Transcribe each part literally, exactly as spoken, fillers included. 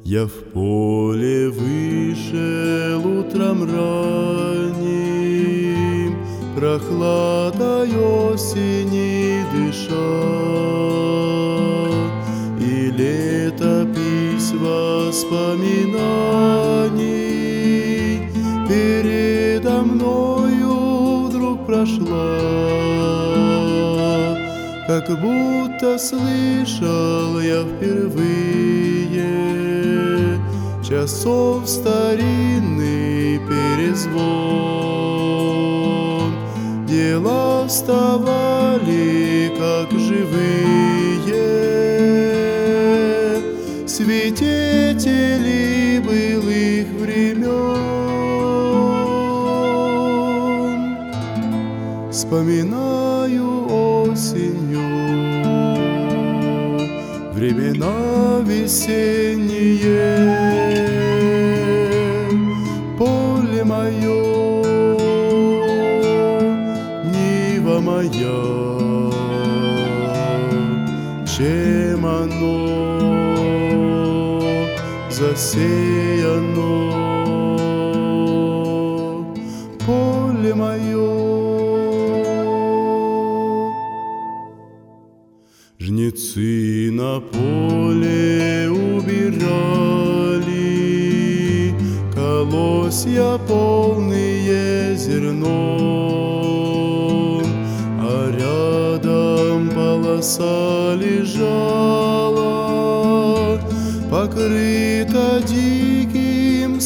Я в поле вышел утром ранним, прохладой осени дыша, и летопись воспоминаний передо мною вдруг прошла, как будто слышал я впервые часов старинный перезвон. Дела вставали, как живые свидетели былых времен. Вспоминаю осенью времена весенние, поле мое, нива моя, чем оно засеяно, поле мое. Жнецы на поле убирали колосья полные зерном, а рядом полоса лежала, покрыта диким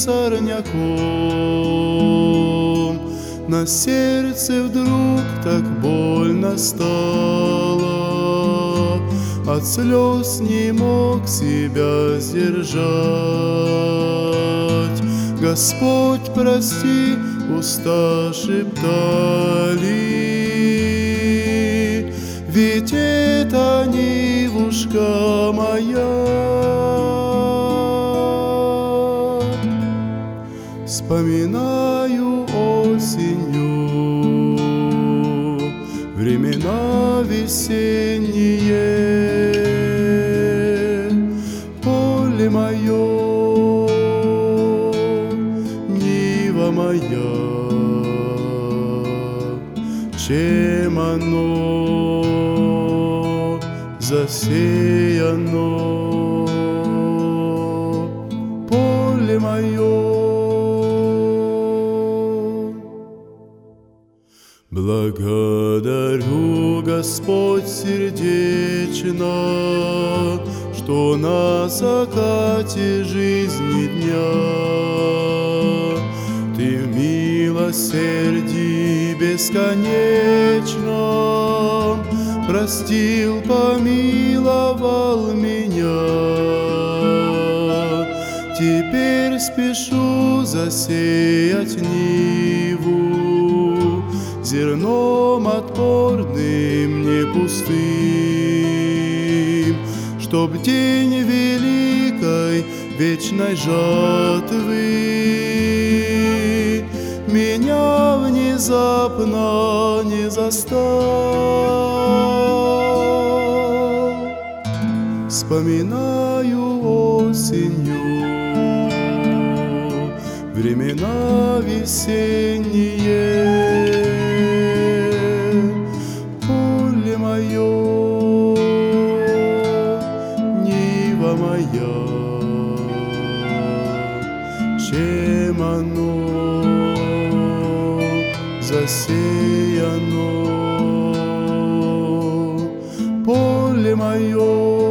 сорняком. На сердце вдруг так больно стало, от слез не мог себя сдержать. Господь, прости, уста шептали, ведь это Нивушка моя. Вспоминаю осенью времена весенние, поле мое, нива моя, чем оно засеяно, поле мое. Благодарю, Господь, сердечно, что на закате жизни дня Ты в милосердии бесконечном простил, помиловал меня. Теперь спешу засеять ниву зерном отпорным, не пустым, чтоб день великой вечной жатвы меня внезапно не застал. Вспоминаю осенью времена весенние, поле мое, нива моя, чем оно засеяно, поле мое.